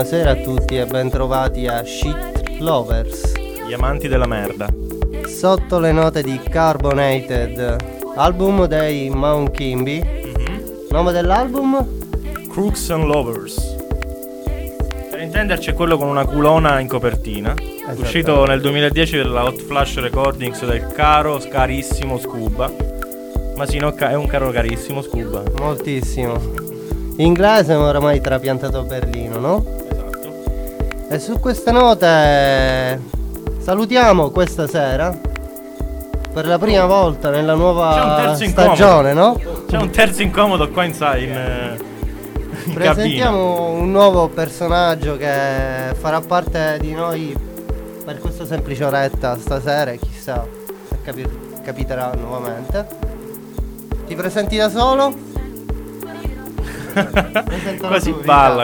buonasera a tutti e bentrovati a Shit Lovers, gli amanti della merda. Sotto le note di Carbonated, album dei Mount Kimby. Nome dell'album? Crooks and Lovers. Per intenderci è quello con una culona in copertina, uscito nel 2010 della Hot Flash Recordings del carissimo Scuba. Masino è un caro carissimo Scuba. Moltissimo. Inglese ma oramai trapiantato a Berlino, no? Esatto. E su queste note salutiamo questa sera per la prima volta nella nuova stagione, no? C'è un terzo incomodo qua in presentiamo cabina. Un nuovo personaggio che farà parte di noi per questa semplice oretta stasera e chissà se capiterà nuovamente. Ti presenti da solo? Quasi balla.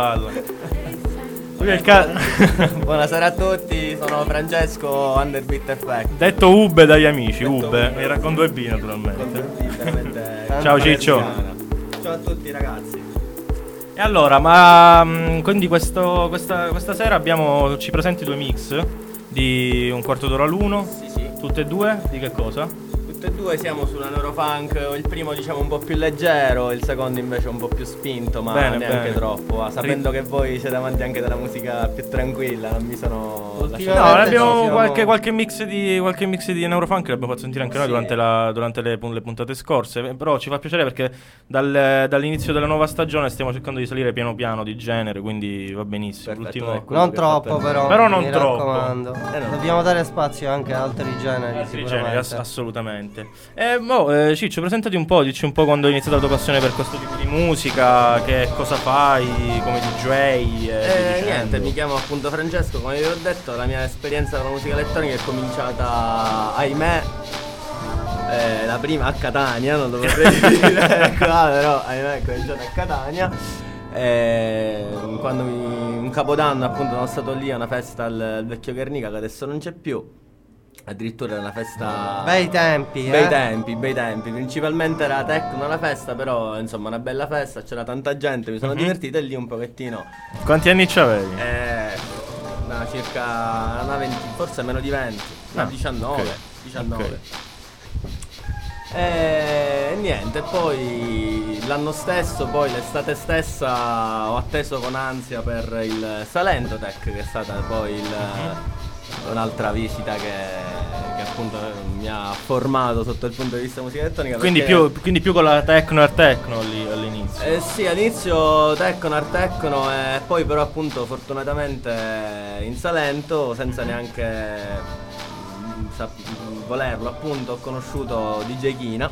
Buonasera a tutti, sono Francesco Underbeat Effect. Detto Ube dagli amici, Ube. Era con 2 B naturalmente. Ciao Ciccio. Ciao a tutti ragazzi. E allora, quindi questa sera ci presenti 2 mix di un quarto d'ora l'uno? Sì. Tutte e 2? Di che cosa? Tutte e 2 siamo sulla neurofunk, il primo diciamo un po' più leggero, il secondo invece un po' più spinto, ma neanche troppo, sapendo che voi siete amanti anche della musica più tranquilla, non mi sono lasciato. No, abbiamo qualche mix di neurofunk l'abbiamo fatto sentire anche noi durante le puntate scorse, però ci fa piacere perché dall'inizio della nuova stagione stiamo cercando di salire piano piano di genere, quindi va benissimo. Perfetto, non troppo però non mi troppo. raccomando. Dobbiamo dare spazio anche a altri generi, assolutamente. Ciccio, presentati un po', dici un po' quando hai iniziato la tua passione per questo tipo di musica, che cosa fai come DJ. Niente, mi chiamo appunto Francesco, come vi ho detto, la mia esperienza con la musica elettronica è cominciata, ahimè, la prima a Catania, non lo potrei dire qua, però ahimè è cominciata a Catania. Quando un capodanno appunto sono stato lì a una festa al Vecchio Guernica che adesso non c'è più. Addirittura era una festa. Bei tempi. Principalmente era techno la festa, però insomma una bella festa, c'era tanta gente, mi sono divertito e lì un pochettino. Quanti anni c'avevi? Circa una 20, forse meno di 20, 19. Okay. E niente, poi l'anno stesso, poi l'estate stessa ho atteso con ansia per il Salento Tech, che è stata poi un'altra visita che appunto mi ha formato sotto il punto di vista musica elettronica. Quindi più con la techno art techno lì all'inizio. Sì, all'inizio techno art techno e poi però appunto fortunatamente in Salento, senza neanche volerlo appunto, ho conosciuto DJ Kina.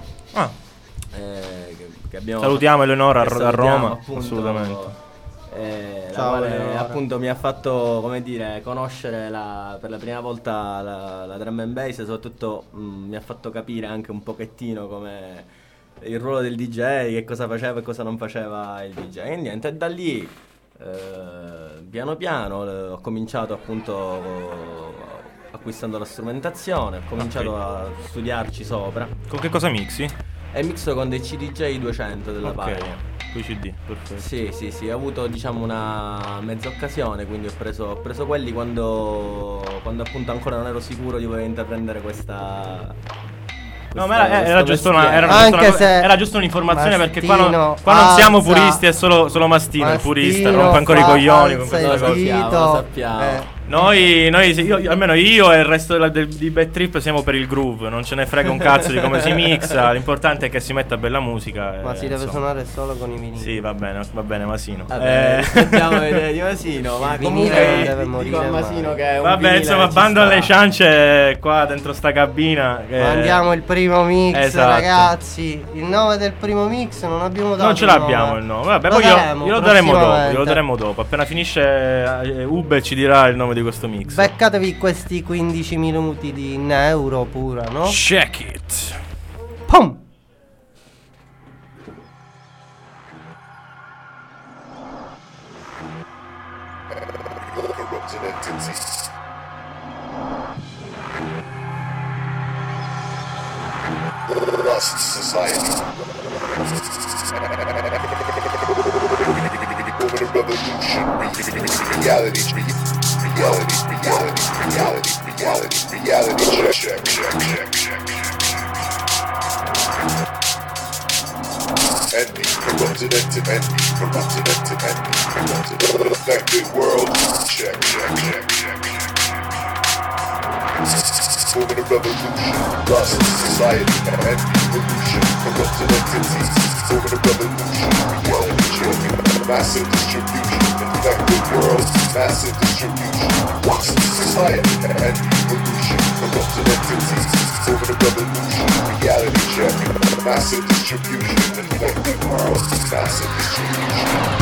Che abbiamo salutiamo Eleonora a Roma, appunto, assolutamente. La quale appunto mi ha fatto, come dire, conoscere per la prima volta la drum and bass, e soprattutto mi ha fatto capire anche un pochettino come il ruolo del DJ, che cosa faceva e cosa non faceva il DJ. E niente, da lì piano piano ho cominciato appunto acquistando la strumentazione, ho cominciato a studiarci sopra. Con che cosa mixi? E mixo con dei CDJ 200 della Pioneer. Con i CD, perfetto. Sì, ho avuto diciamo una mezza occasione, quindi ho preso quelli quando appunto ancora non ero sicuro di voler intraprendere questa. No, ma era giusto un'informazione, perché qua non siamo puristi, è solo Mastino il purista, rompe ancora i coglioni con questa cosa. Lo sappiamo. Almeno io e il resto di Bad Trip siamo per il groove, non ce ne frega un cazzo di come si mixa, l'importante è che si metta bella musica. Ma si deve suonare solo con i vinili. Sì, va bene Masino. Aspettiamo vedere di Masino, ma comunque dico a Masino che è un vabbè, insomma, bando alle ciance qua dentro sta cabina. Mandiamo il primo mix, esatto. Ragazzi. Il nome del primo mix non abbiamo dato. Non ce l'abbiamo il nome. Vabbè, poi glielo daremo dopo. Appena finisce Ube ci dirà il nome di questo mix. Beccatevi questi 15 minuti di neuro pura, no? Check it. Pum. Society. Moment of revolution. Reality. Check. Envy, corrupted affected world. Check. Moment of revolution, lust, society, envy, pollution, corrupted entities. Moment of revolution, reality check. Massive distribution, infected world, massive distribution. Lust, society, envy, pollution, corrupted entities. Moment of revolution, reality check. Massive distribution, infected world, massive distribution.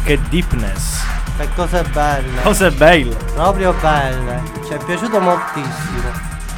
che deepness. Che cose belle. Cose belle. Proprio belle. Ci è piaciuto moltissimo.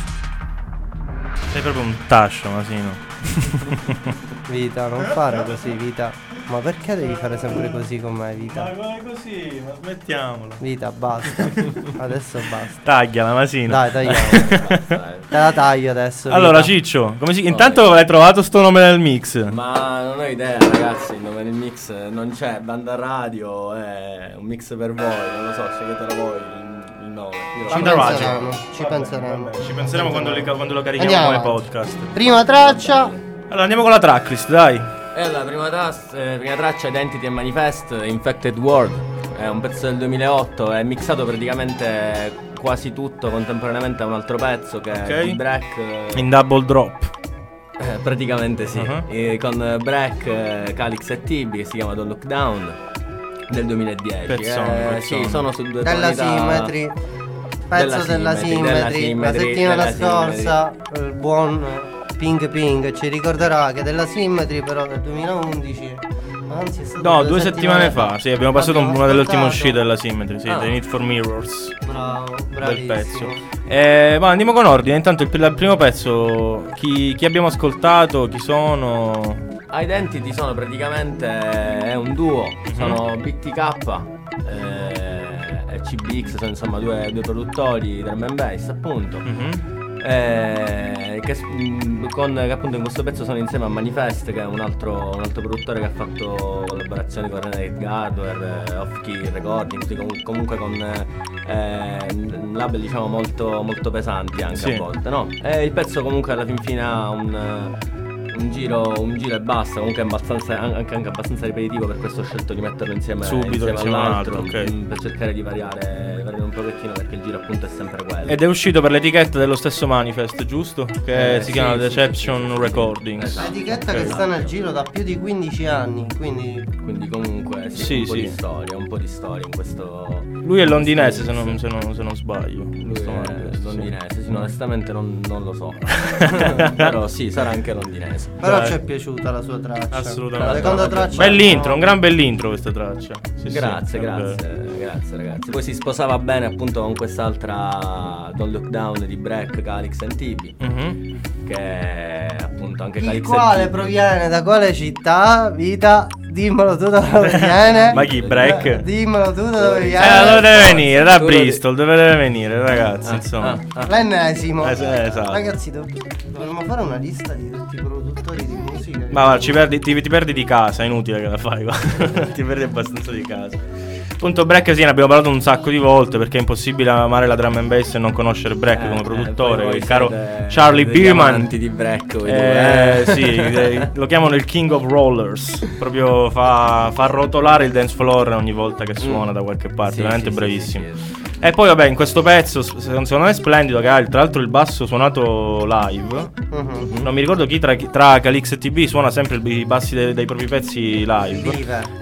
Sei proprio un tascio, Masino. Vita, non fare così, Vita. Ma perché devi fare sempre così con me, Vita? Ma come così? Ma smettiamola. Vita, basta. Adesso basta. Tagliala, Masino. Dai, tagliamo. Te la taglio adesso. Allora, Vita. Ciccio, come si... intanto hai trovato sto nome nel mix? Ma non ho idea, ragazzi, il nome del mix non c'è, banda radio, è un mix per voi, non lo so, sceglietelo voi il nome. Io lo Ci Banda radio. penseranno, ci penseranno. Ci penseremo quando lo carichiamo Andiamo come avanti. podcast. Prima traccia. Allora, andiamo con la tracklist, dai. E la prima traccia Identity and Manifest, Infected World, è un pezzo del 2008, è mixato praticamente quasi tutto contemporaneamente a un altro pezzo che è di Break. In double drop. Praticamente sì, Uh-huh. e con Break, Calix e Tibi, che si chiama Don't Look Down, del 2010. Pezzone. Sì, sono su due Della tonalità. Symmetry. Pezzo della Symmetry. La settimana scorsa il buon Ping ci ricorderà che della Symmetry però del 2011, anzi è stato No, 2 settimane fa. Sì, abbiamo passato una delle ultime uscite della Symmetry. Sì, Ah. The Need for Mirrors. Bravo, Del bravissimo. pezzo. Ma andiamo con ordine. Intanto il primo pezzo. Chi abbiamo ascoltato? Chi sono? Identity sono praticamente è un duo, sono BTK e CBX, sono insomma due produttori drum and bass appunto. Mhm. Che appunto in questo pezzo sono insieme a Manifest, che è un altro produttore che ha fatto collaborazioni con Renegade Hardware, Off Key Recording, comunque con label diciamo molto pesanti anche Sì. a volte, no? E il pezzo comunque alla fin fine ha un giro e basta, comunque è anche abbastanza ripetitivo, per questo ho scelto di metterlo insieme Subito insieme a un altro, ok. per cercare di variare un pochettino, perché il giro appunto è sempre quello. Ed è uscito per l'etichetta dello stesso Manifest, giusto? Che si chiama sì, Deception sì. Recordings. Esatto. L'etichetta che sta nel giro da più di 15 anni, quindi comunque Sì, un po' sì. di storia, un po' di storia in questo. Lui è londinese, se non sbaglio. Lui Questo è Manifest, sì. londinese, sì, onestamente non lo so. Però sì, sarà anche londinese. però Dai. ci è piaciuta la sua traccia. Assolutamente. La seconda traccia. Bell'intro, un gran bell'intro questa traccia. Sì, Grazie, sì, grazie ragazzi. Poi si sposava bene appunto con quest'altra Don't Look Down di Break, Calix and Tibi, Mhm. che appunto anche Il Calix quale and Tibi. proviene da quale città? Vita, dimmelo tu da dove viene. Ma chi, Break? Dimmelo tu da dove viene. Dove deve venire? Da Tu lo Bristol, dove deve venire, ragazzi, insomma. L'ennesimo. Esatto. Ragazzi, dovremmo fare una lista di tutti i produttori di musica. Ma guarda, ti perdi di casa, è inutile che la fai qua. Ti perdi abbastanza di casa. Appunto Break, sì, ne abbiamo parlato un sacco di volte, perché è impossibile amare la drum and bass e non conoscere Break come produttore. Poi Il caro siete Charlie degli Bierman. amanti di Break, voi due. Sì, lo chiamano il King of Rollers. Proprio fa rotolare il dance floor ogni volta che suona da qualche parte. Sì, Veramente sì, bravissimo. sì. E poi vabbè, in questo pezzo secondo me è splendido, che ha tra l'altro il basso suonato live. Mhm. Non mi ricordo chi tra Calix e TB suona sempre i bassi dei propri pezzi live.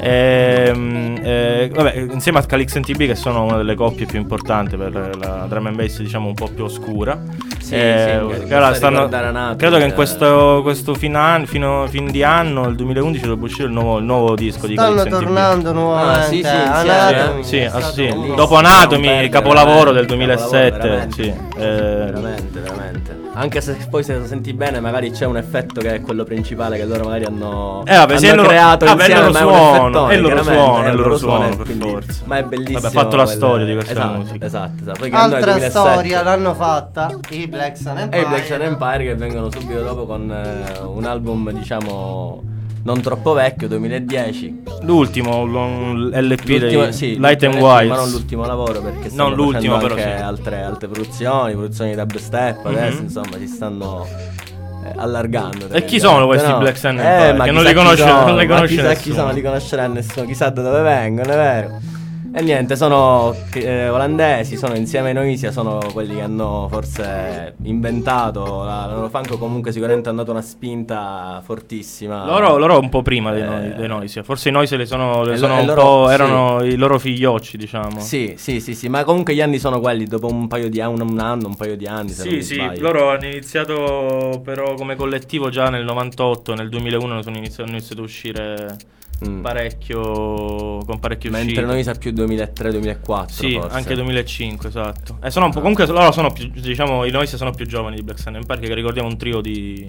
Vive. Vabbè, insieme a Calix e TB, che sono una delle coppie più importanti per la drum and bass, diciamo un po' più oscura. Sì, che sì, ora basta ricordare Anatomia, credo che in questo fin di anno, il 2011, dovrebbe uscire il nuovo disco di Stanno Calix e TB. tornando nuovamente. sì, sì, Anatomy. Sì, è stato sì. uno- Dopo Anatomy, perdere, capolavoro del veramente, 2007. capolavoro, Sì. veramente. Anche se poi, se lo senti bene, magari c'è un effetto che è quello principale che loro magari hanno, Vabbè, sì, hanno creato vabbè, insieme, loro ma è un suono, effettone, è il loro chiaramente, suono, è è il loro suono, suono, per quindi- forza. Ma è bellissimo. Vabbè, ha fatto la storia di questa esatto, musica. Esatto. Poi che nel Altra 2007 storia l'hanno fatta i Black Sun e Empire. i Black Sun Empire, che vengono subito dopo con un album diciamo non troppo vecchio, 2010. L'ultimo LP L'ultimo- dei sì, Light and l'ultimo, Wilds. ma non l'ultimo lavoro, perché Non stanno l'ultimo, facendo però anche sì. altre produzioni di dubstep adesso, insomma, si stanno allargando. E chi sono questi Black Sun Empire? ma Che non chissà li conosce- chi sono, non li ma conosce chissà chi nessuno. sono, li conoscerà nessuno, chissà da dove vengono, è vero. E niente, sono olandesi, sono insieme ai Noisia, sono quelli che hanno forse inventato la loro funk, o comunque sicuramente hanno dato una spinta fortissima. Loro un po' prima dei Noisia. Forse i Noisia sono E un loro- po'. sì. Erano i loro figliocci, diciamo. Sì, ma comunque gli anni sono quelli, dopo un paio di anni, un paio di anni, se non mi Sì, sbaglio. loro hanno iniziato però come collettivo già nel 98, nel 2001 hanno iniziato a uscire parecchio Mentre uscite. noi sa più 2003-2004 Sì, forse. anche 2005, esatto. Sono un po', comunque loro sono più, diciamo, i Noise sono più giovani di Black Sun Empire, che ricordiamo un trio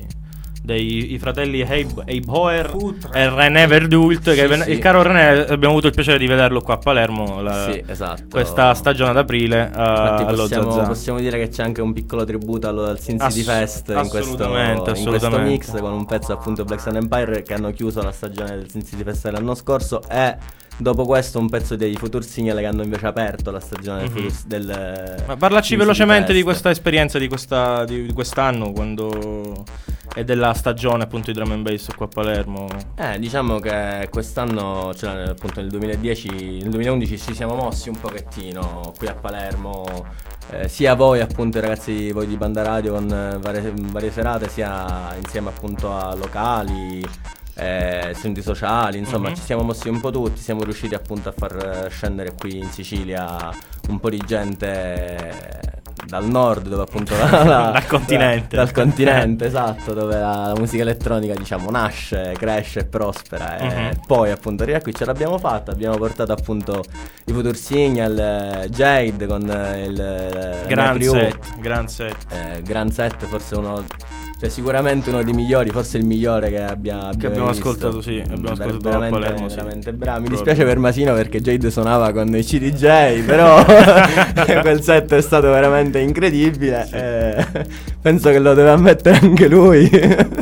dei fratelli Abe Hoer e René Verdult, che Sì. il caro René abbiamo avuto il piacere di vederlo qua a Palermo Sì, esatto. questa stagione ad aprile Infatti allo Zazà. possiamo dire che c'è anche un piccolo tributo al Sin City Fest in questo assolutamente. mix, con un pezzo appunto Black Sun Empire che hanno chiuso la stagione del Sin City Fest dell'anno scorso, e dopo questo un pezzo dei Future Signal che hanno invece aperto la stagione Ma parlaci Sin velocemente City di Fest. questa esperienza di quest'anno, quando e della stagione appunto di drum and bass qua a Palermo. Diciamo che quest'anno, cioè appunto nel 2011 ci siamo mossi un pochettino qui a Palermo, sia voi appunto i ragazzi voi di Banda Radio con varie serate, sia insieme appunto a locali, centri sociali, insomma ci siamo mossi un po' tutti, siamo riusciti appunto a far scendere qui in Sicilia un po' di gente dal nord, dove appunto Dal continente. dal continente, esatto, dove la musica elettronica diciamo nasce, cresce e prospera, e poi appunto arriva qui, ce l'abbiamo fatta, abbiamo portato appunto i Future Signal, Jade con il Grand set, forse sicuramente uno dei migliori, forse il migliore che abbiamo ascoltato, sì, abbiamo ascoltato a Palermo, sì. Veramente bravo. Mi dispiace per Masino perché Jade suonava con i CDJ, però quel set è stato veramente incredibile, penso che lo deve ammettere anche lui.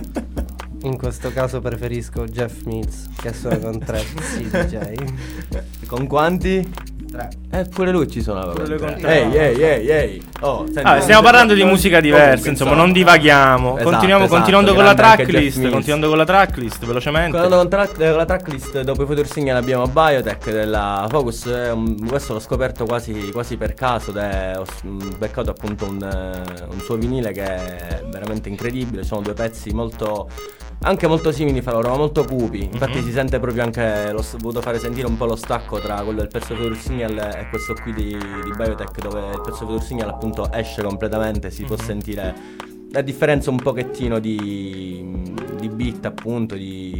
In questo caso preferisco Jeff Mills, che suona con 3 CDJ. Con quanti? 3. Pure lui ci suonava Pure lui con tre. tre. Ehi. Oh, senti, Stiamo parlando di musica diversa, comunque, insomma, non divaghiamo. Esatto, Continuando con la grande anche Jeff tracklist, velocemente. Continuando con la tracklist, dopo i Future Signal abbiamo Biotech della Focus. Questo l'ho scoperto quasi per caso, ed ho beccato appunto un suo vinile che è veramente incredibile. Ci sono due pezzi anche molto simili fra loro, ma molto cupi. Infatti si sente proprio anche, l'ho voluto fare sentire un po' lo stacco tra quello del pezzo Future Signal e questo qui di Biotech, dove il pezzo Future Signal appunto esce completamente, si può sentire la differenza un pochettino di beat appunto,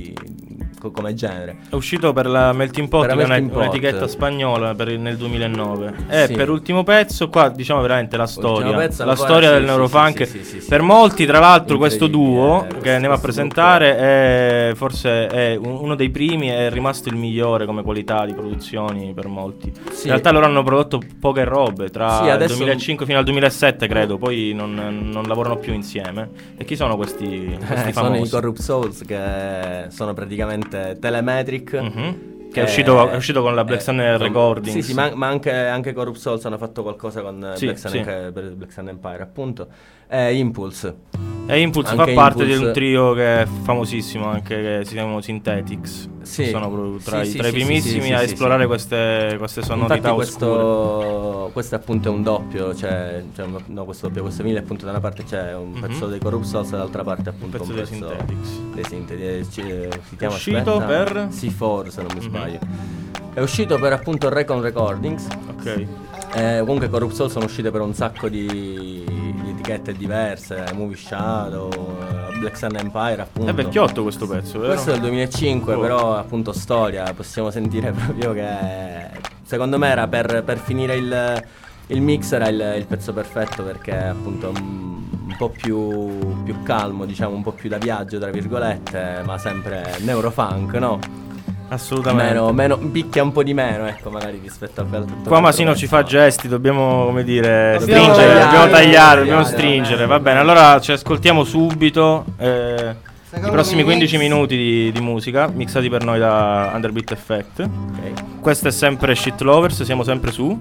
come genere. È uscito per la Melting Pot, Per la che è Melting Pot. un'etichetta spagnola nel 2009. Sì. Per ultimo pezzo qua diciamo veramente la storia. pezzo La ancora, storia sì, del sì, neurofunk. sì. Per molti, tra l'altro, questo duo Incredibile, che andiamo a questo presentare è forse uno dei primi, è rimasto il migliore come qualità di produzioni per molti. Sì. In realtà loro hanno prodotto poche robe tra Sì, il adesso 2005 fino al 2007, credo, poi non lavorano più insieme. E chi sono questi Sono famosi? i Corrupt Souls, che sono praticamente Telemetric. Che è uscito con la Black Sun Recordings. Sì, ma anche Corrupt Souls hanno fatto qualcosa con Sì, Black Sun, sì. per Black Sun Empire appunto. Impulse. E Impulse Anche fa parte Impulse. di un trio che è famosissimo anche, che si chiamano Synthetics. Sì. Che sono proprio tra Sì, i primissimi sì, a sì, esplorare sì. queste sonorità Infatti oscure. questo appunto è un doppio, questo vinile appunto da una parte c'è un pezzo dei Corrupt Souls, dall'altra parte appunto Un pezzo dei Synthetics. dei Synthetics. Si chiama, Uscito per? C4 se non mi sbaglio. È uscito per appunto Recon Recordings. Ok. Comunque Corrupt Souls sono uscite per un sacco di etichette diverse, Movie Shadow, Black Sun Empire appunto. È vecchiotto questo pezzo, vero? Questo è del 2005, Oh. però appunto storia, possiamo sentire proprio che secondo me era per finire il mix, era il pezzo perfetto, perché appunto un po' più calmo, diciamo, un po' più da viaggio tra virgolette, ma sempre neurofunk, no? Assolutamente. Meno picchia un po' di meno, ecco, magari rispetto a tutto Qua Masino ci fa gesti, dobbiamo, come dire, Dobbiamo stringere, tagliare, dobbiamo tagliare, dobbiamo tagliare, stringere. Va bene, allora ci ascoltiamo subito i Secondo prossimi me 15 minuti di musica, mixati per noi da Underbeat Effect. Ok. Questo è sempre Shit Lovers, siamo sempre su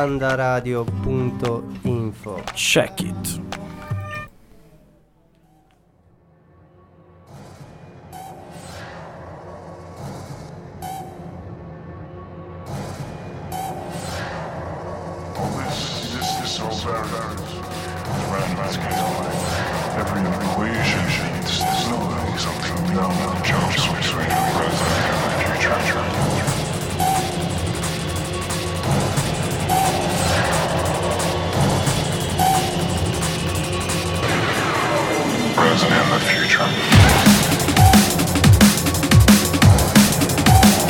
bandaradio.info. Check It. This is so very random. Every equation needs something known. Jumps between the present and the future. Present and the future.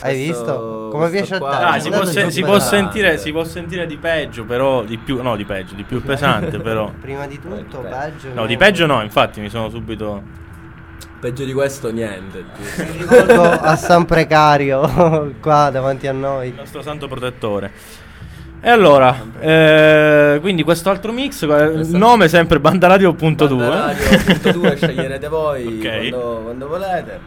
Hai visto? Come piace a te? Si può sentire di peggio, però di più pesante, però. Prima di tutto peggio. No, di peggio no, infatti mi sono subito. Peggio di questo niente. Mi rivolgo a San Precario qua davanti a noi. Il nostro santo protettore. E allora, quindi questo altro mix, il nome è sempre bandaradio.2. Bandaradio.2 sceglierete voi Okay. quando volete.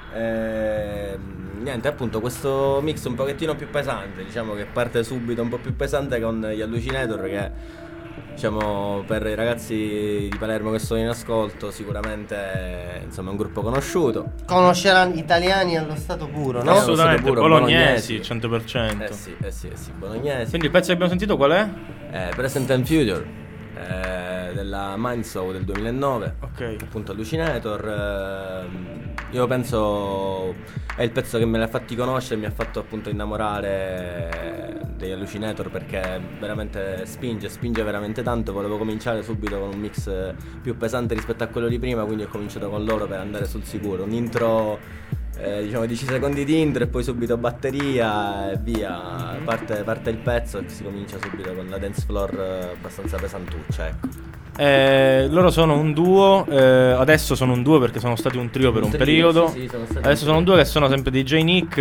Niente, appunto, questo mix un pochettino più pesante, diciamo che parte subito un po' più pesante con gli Hallucinator, che diciamo per i ragazzi di Palermo che sono in ascolto sicuramente insomma è un gruppo conosciuto. Conosceranno italiani allo stato puro, no? Assolutamente, Puro, bolognesi 100%. Sì, bolognesi. Quindi il pezzo che abbiamo sentito qual è? Present and Future, della Mindsoul del 2009. Ok. Appunto Hallucinator, io penso è il pezzo che me l'ha fatti conoscere, mi ha fatto appunto innamorare degli Hallucinator, perché veramente spinge veramente tanto. Volevo cominciare subito con un mix più pesante rispetto a quello di prima, quindi ho cominciato con loro per andare sul sicuro. Un intro, diciamo 10 secondi di intro e poi subito batteria e via, parte il pezzo e si comincia subito con la dance floor abbastanza pesantuccia, ecco. Loro sono un duo, adesso sono un duo perché sono stati un trio per un periodo. Sì, sono stati Adesso sono un duo che sono sempre DJ Nick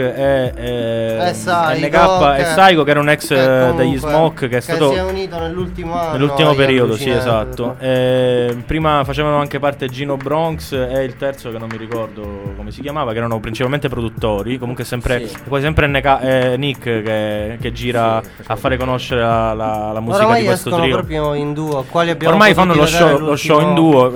e Psycho, NK e Psycho, che era un ex comunque, degli Smoke, che è stato si è unito nell'ultimo anno. nell'ultimo agli periodo, sì, Hallucinator. esatto. Prima facevano anche parte Gino Bronx e il terzo che non mi ricordo come si chiamava, che erano principalmente produttori. Comunque sempre, Sì. poi sempre Nick che gira a fare conoscere la musica Oramai di questo escono trio. proprio in duo. Quali abbiamo Ormai potuti fanno vedere lo show in duo.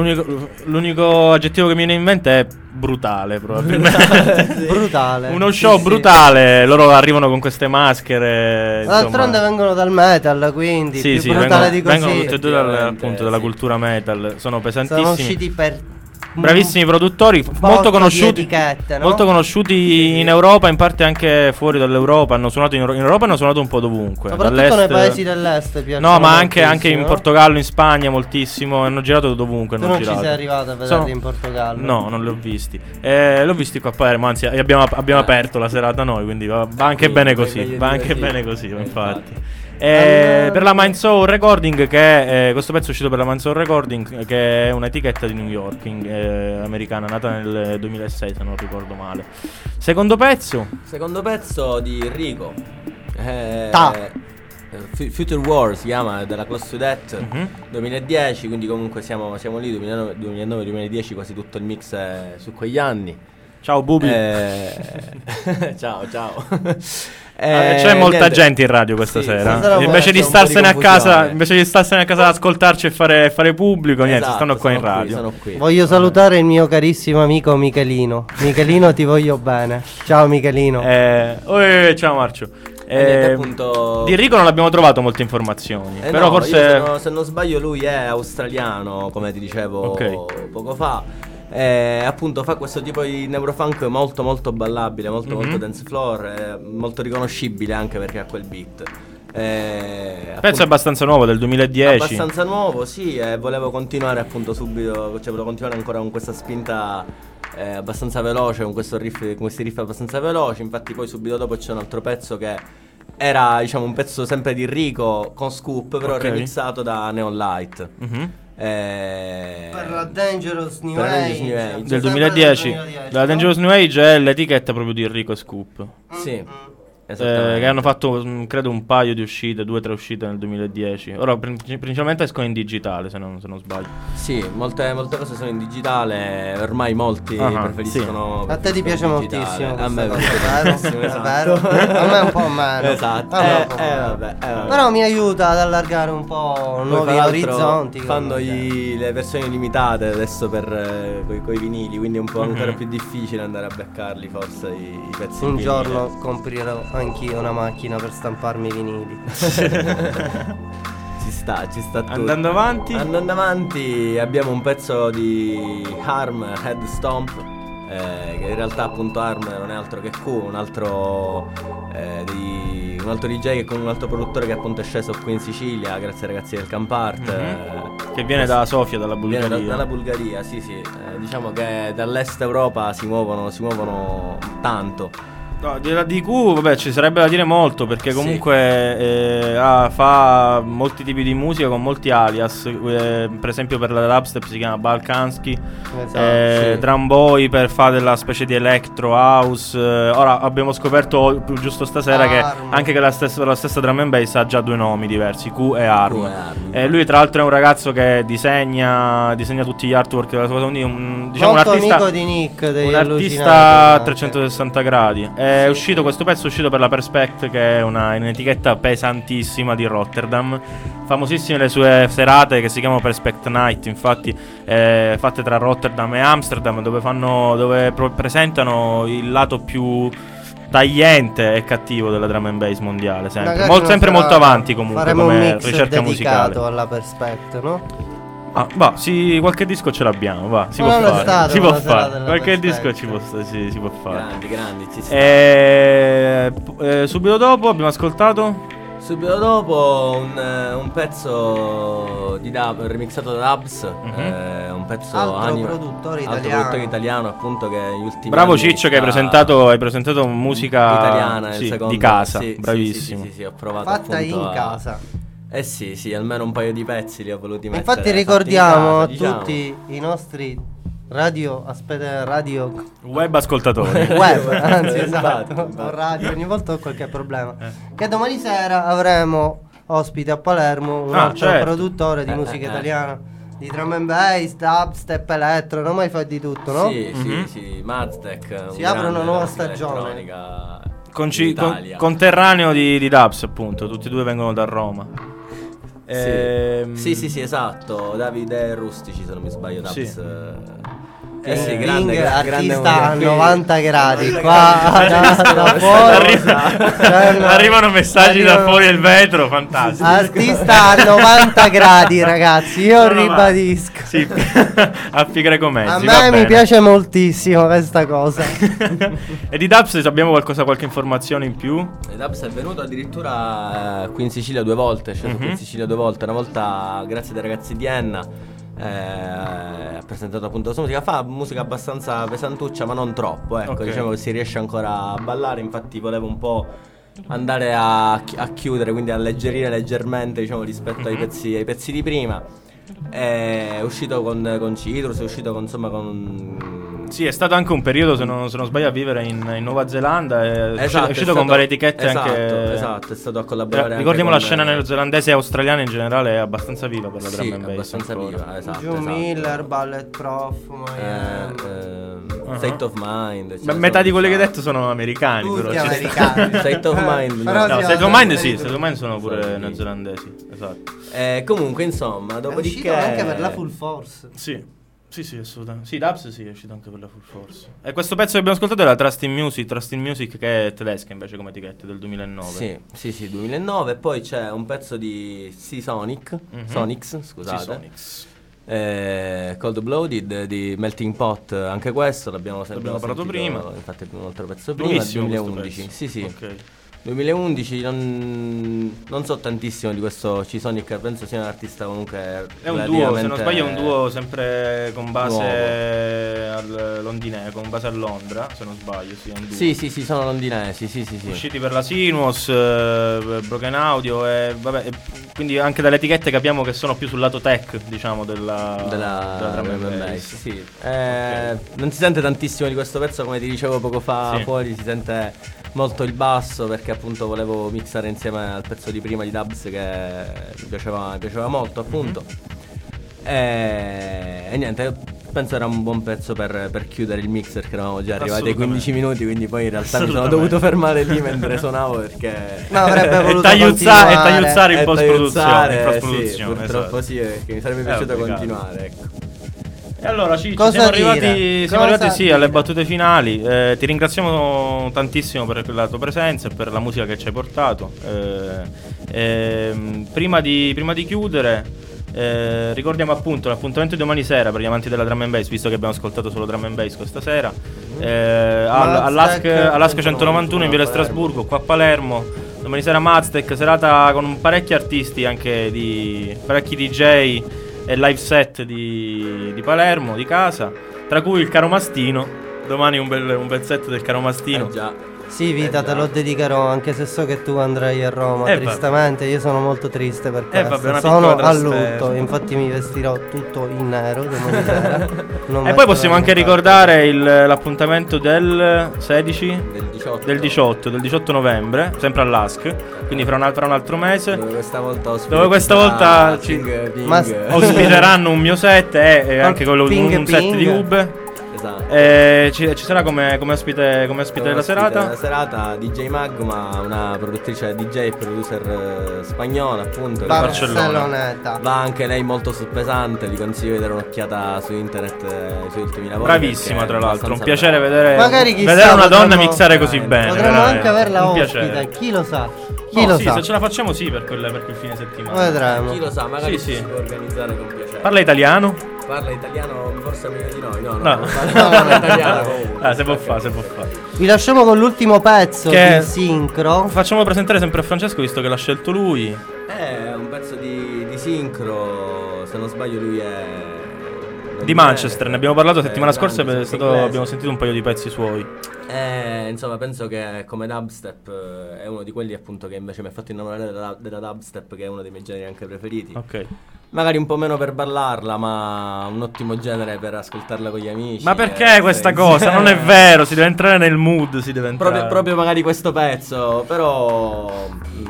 L'unico aggettivo che mi viene in mente è brutale, probabilmente. Brutale. Uno show brutale. Loro arrivano con queste maschere. insomma. D'altronde vengono dal metal, quindi Sì, più brutale di così. vengono tutti e due Effettivamente, dalla sì. cultura metal. Sono pesantissimi. Sono usciti per Bravissimi produttori, botto molto di conosciuti, etichette, no? molto conosciuti in Europa, in parte anche fuori dall'Europa. Hanno suonato in Europa e hanno suonato un po' dovunque. Soprattutto dall'est. nei paesi dell'est piacciono No, ma anche in moltissimo, Portogallo, in Spagna moltissimo. Hanno girato dovunque. Tu hanno non ci girato. sei arrivato a vederli in Portogallo? No, non li ho visti. L'ho visti qua a Palermo, anzi abbiamo aperto la serata noi, quindi va anche bene così. meglio Va di anche così. bene così, infatti. Per la Mindsoul Recording, che questo pezzo è uscito per la Mindsoul Recording, che è un'etichetta di New York americana, nata nel 2006 se non ricordo male. Secondo pezzo di Enrico, Future War si chiama, della Close to Death, 2010, quindi comunque siamo lì, 2009-2010, quasi tutto il mix è su quegli anni. Ciao Bubi. Ciao. C'è molta niente. gente in radio questa Sì, sera. stasera Invece di c'è un po' di starsene a confusione. casa, ad ascoltarci e fare pubblico, niente, Esatto, stanno qua in sono qui, radio. sono qui. Voglio salutare il mio carissimo amico Michelino. Michelino, ti voglio bene. Ciao Michelino. Ciao Marcio. niente, appunto- Di Enrico non abbiamo trovato molte informazioni. Però no, forse. io se non sbaglio lui è australiano, come ti dicevo Ok. poco fa. Appunto fa questo tipo di neurofunk molto molto ballabile, molto dance floor, molto riconoscibile anche perché ha quel beat. Il pezzo è abbastanza nuovo, del 2010. Abbastanza nuovo, sì, e volevo continuare appunto subito, cioè volevo continuare ancora con questa spinta abbastanza veloce, con questi riff abbastanza veloci. Infatti poi subito dopo c'è un altro pezzo che era, diciamo, un pezzo sempre di Enrico con Scoop, però Ok. remixato da Neon Light. Per la Dangerous New per la Age. Dangerous New Age. Del Sempre 2010. La no? Dangerous New Age è l'etichetta proprio di Enrico e Scoop. Sì, Che esattamente. hanno fatto credo un paio di uscite, 2 o 3 uscite nel 2010. Ora principalmente escono in digitale, se non sbaglio. Sì, molte cose sono in digitale, ormai molti Ah, preferiscono. A te ti piace preferiscono il digitale. moltissimo A me questa piace cosa, vero? moltissimo, È esatto. vero? A me un po' meno. Esatto. A me un po' meno. Vabbè. Però mi aiuta ad allargare un po' Poi, nuovi tra l'altro, orizzonti. fanno comunque. le versioni limitate adesso per coi vinili, quindi è un po' ancora più difficile andare a beccarli forse i pezzi Un in vinile. giorno comprirò anch'io una macchina per stamparmi i vinili. Ci sta tutto. Andando avanti. Andando avanti abbiamo un pezzo di Harm, Head Stomp, che in realtà appunto Harm non è altro che Q, un altro DJ con un altro produttore che appunto è sceso qui in Sicilia grazie ai ragazzi del Campart. Che viene da Sofia, dalla Viene Bulgaria. dalla Bulgaria, sì. Diciamo che dall'est Europa si muovono tanto. No, della DQ, vabbè, ci sarebbe da dire molto perché comunque fa molti tipi di musica con molti alias. Per esempio, per la dubstep si chiama Balkanski, Drum Boy per fare della specie di electro house. Ora abbiamo scoperto giusto stasera che anche che la stessa drum and bass ha già due nomi diversi, Q e Arm. Lui, tra l'altro, è un ragazzo che disegna tutti gli artwork della sua quindi diciamo un artista, amico di Nick, un artista a 360 gradi. È uscito questo pezzo, è uscito per la Perspect, che è un'etichetta pesantissima di Rotterdam. Famosissime le sue serate che si chiamano Perspect Night, infatti, fatte tra Rotterdam e Amsterdam, dove presentano il lato più tagliente e cattivo della drum and bass mondiale, sempre molto avanti comunque come ricerca musicale. Alla Perspect, no? Sì, qualche disco ce l'abbiamo, va, si può fare. Qualche disco si può fare. Grandi. Subito dopo abbiamo ascoltato un pezzo di remixato da Dubs, un pezzo altro produttore italiano, appunto, che negli ultimi bravo anni Ciccio, che hai presentato musica italiana di casa, bravissimo. Sì, ho provato fatta appunto in casa. Sì, almeno un paio di pezzi li ho voluti mettere. Infatti ricordiamo a diciamo. tutti i nostri web ascoltatori. Anzi, esatto. Infatti. Radio, ogni volta ho qualche problema. Che domani sera avremo ospite a Palermo un altro produttore di musica italiana, di drum and bass, dubstep, electro, non mai fa di tutto, no? Sì, Maztek. Si apre una nuova stagione. Conterraneo di Dubs, appunto, tutti e due vengono da Roma. Sì, esatto. Davide Rustici, se non mi sbaglio, Dubs. Grande artista a 90 gradi qua da fuori. Arrivano messaggi da fuori il vetro, fantastico. Artista a 90 gradi, ragazzi, io ribadisco. Sì, a Greco Mezzi. A me mi piace moltissimo questa cosa. E di Dubs abbiamo qualche informazione in più? Dubs è venuto addirittura qui in Sicilia 2 volte, è sceso qui in Sicilia 2 volte. Una volta grazie ai ragazzi di Enna. Ha presentato appunto la sua musica, fa musica abbastanza pesantuccia ma non troppo, diciamo che si riesce ancora a ballare. Infatti volevo un po' andare a chiudere, quindi alleggerire leggermente, diciamo, rispetto ai pezzi di prima. È uscito con Citrus, è uscito con sì, è stato anche un periodo, se non sbaglio, a vivere in Nuova Zelanda. È uscito con varie etichette. Esatto, è stato a collaborare. Ricordiamo anche la scena neozelandese e australiana in generale è abbastanza viva per la drum and bass. Abbastanza viva, Joe Miller, Ballet Prof, State of Mind. Metà di quelli che hai detto sono americani. Tutti americani. State of Mind. State of Mind sì, State of Mind sono pure neozelandesi. Esatto. Comunque, insomma, dopodiché è uscito anche per la Full Force. Sì, assolutamente. Sì, Dubs è uscito anche per la Full Force. E questo pezzo che abbiamo ascoltato è la Trust in Music, che è tedesca invece come etichetta, del 2009. Sì, 2009. E poi c'è un pezzo di Sonics, scusate. Cold Blooded di Melting Pot, anche questo l'abbiamo parlato prima. Infatti è un altro pezzo prima, 2011. Sì. Ok. 2011 non so tantissimo di questo C-Sonic, penso sia un artista comunque è un duo, se non sbaglio è un duo sempre con base con base a Londra, se non sbaglio, sì, è un duo. Sì, sono londinesi, sì. Usciti per la Sinuos, Broken Audio e quindi anche dalle etichette capiamo che sono più sul lato tech, diciamo, della drum and bass. Sì. Okay. Non si sente tantissimo di questo pezzo, come ti dicevo poco fa, fuori si sente molto il basso, perché appunto volevo mixare insieme al pezzo di prima di Dubs che mi piaceva molto, appunto. E niente, penso era un buon pezzo per chiudere il mix, perché eravamo già arrivati ai 15 minuti, quindi poi in realtà mi sono dovuto fermare lì mentre suonavo, perché avrebbe voluto tagliuzzare in post-produzione. Sì, purtroppo sì, perché mi sarebbe piaciuto continuare, ecco. E allora Ciccio, siamo arrivati alle battute finali. Ti ringraziamo tantissimo per la tua presenza e per la musica che ci hai portato. Prima di chiudere, ricordiamo appunto l'appuntamento di domani sera per gli amanti della drum and bass, visto che abbiamo ascoltato solo drum and bass questa sera, all'Ask 191 in Via Strasburgo, qua a Palermo. Domani sera Maztek, serata con parecchi artisti, anche parecchi DJ e live set di Palermo, di casa, tra cui il Caro Mastino. Domani un bel set del Caro Mastino. Sì, Vita, te lo dedicherò, anche se so che tu andrai a Roma. Tristemente, io sono molto triste per questo. Vabbè, una sono piccola a trasferta. lutto, infatti mi vestirò tutto in nero domani sera. E poi possiamo anche ricordare l'appuntamento del 16? Del 18. Del 18 novembre, sempre all'ASC, quindi fra un altro mese. Dove questa volta ci ospiteranno un mio set e anche quello un set di Ube. Esatto. Ci sarà come ospite della serata. La serata DJ Magma, una produttrice DJ e producer spagnola, appunto, Barcelloneta. Va anche lei molto sul pesante, vi consiglio di dare un'occhiata su internet ai suoi ultimi lavori. Bravissima, tra l'altro, un piacere vedere una donna mixare così bene. Potremmo anche averla ospite, piacere. chi lo sa. Se ce la facciamo per quel fine settimana. Vedremo. Chi lo sa, magari si può organizzare con piacere. Parla italiano? Parla italiano forse meglio di noi, no. Parla italiano. Se può fare. Vi lasciamo con l'ultimo pezzo che di sincro. Facciamo presentare sempre a Francesco, visto che l'ha scelto lui. È un pezzo di sincro, se non sbaglio lui è di Manchester, ne abbiamo parlato settimana scorsa, abbiamo sentito un paio di pezzi suoi. Insomma, penso che come dubstep è uno di quelli appunto che invece mi ha fatto innamorare della dubstep, che è uno dei miei generi anche preferiti. Ok. Magari un po' meno per ballarla, ma un ottimo genere per ascoltarla con gli amici. Ma perché questa cosa? Non è vero, si deve entrare nel mood, proprio magari questo pezzo, però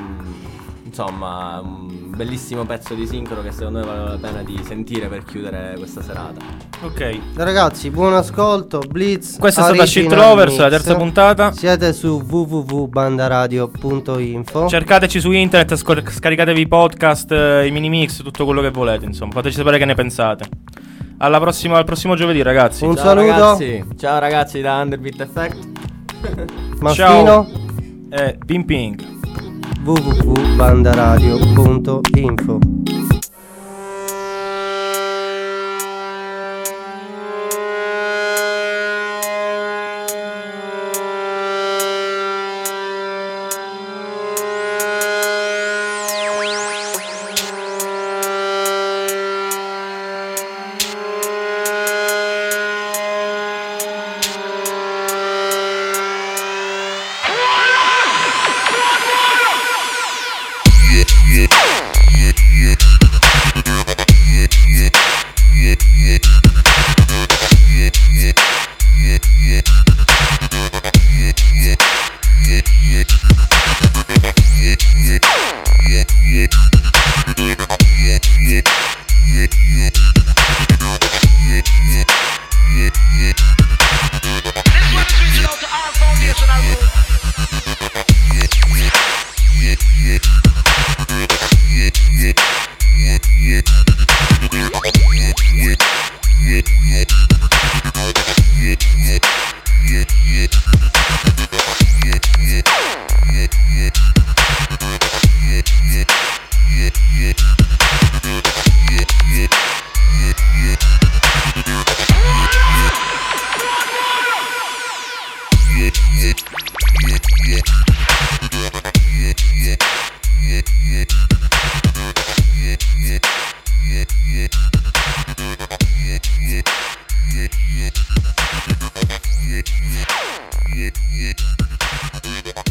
insomma, un bellissimo pezzo di sincro che secondo me vale la pena di sentire per chiudere questa serata. Ok. Ragazzi, buon ascolto, Blitz. Questa è stata Shit Lovers, la terza puntata. Siete su www.bandaradio.info. Cercateci su internet, scaricatevi i podcast, i mini mix, tutto quello che volete, insomma. Fateci sapere che ne pensate. Al prossimo giovedì, ragazzi. Un saluto. Ragazzi. Ciao ragazzi da Underbeat Effect. Mastino e Ping Ping. www.bandaradio.info.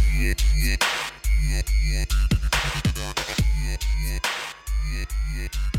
Yeah.